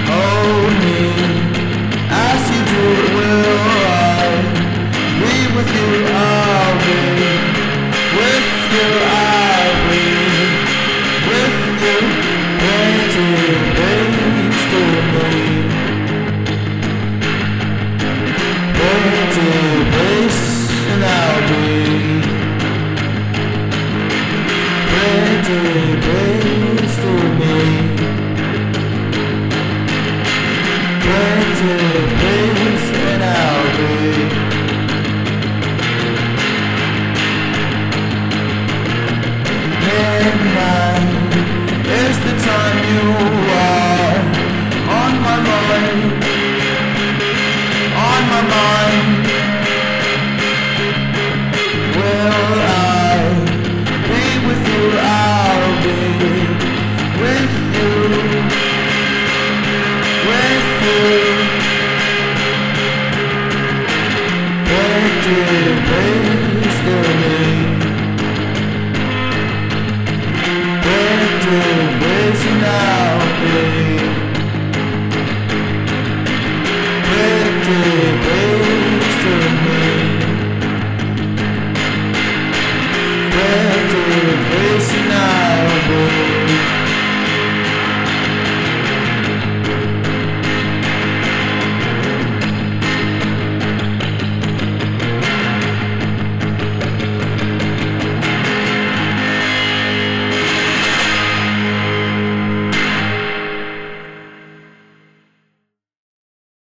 Hold me as you do. Will I be with you? I'll be with you. I'll be with you. Pretty things to me. Pretty place, and I'll be pretty place to me. Pretty place, and I'll be midnight is the time you are on my mind, on my mind. Will I be with you? I'll be with you, with you. Pretty place.